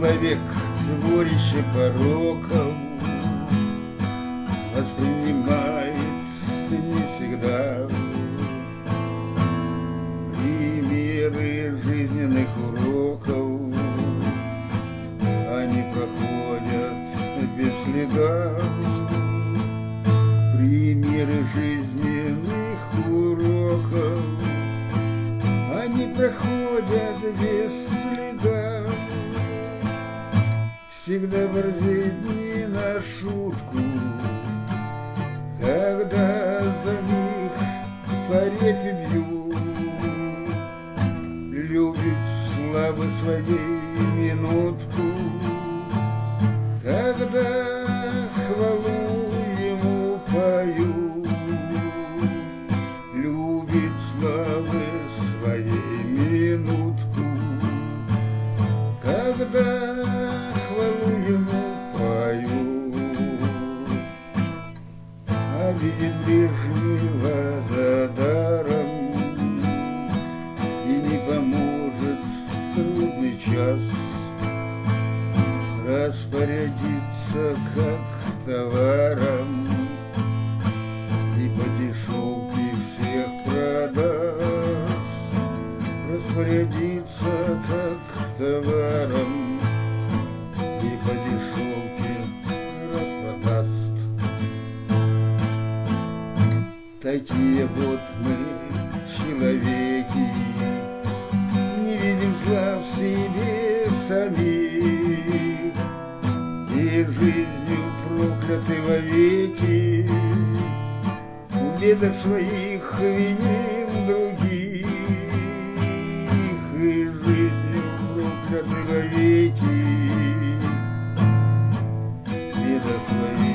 Человек — сборище пороков, воспринимает не всегда примеры жизненных уроков. Они проходят без следа. Примеры жизненных уроков, они проходят без следа. Всегда борзеет не на шутку, когда за них по репе бьют. Любит славы своей минутку, когда хвалу ему поют. Любит славы своей минутку, когда хвалу ему поют. А видит ближнего за даром, и не поможет в трудный час распорядиться как товаром и по дешевке всех продаст. Распорядиться как товаром и по дешевке распродаст. Такие вот мы, человеки, не видим зла в себе самих, и жизнью прокляты вовеки, в бедах своих виним других, и жизнью прокляты вовеки, в бедах своих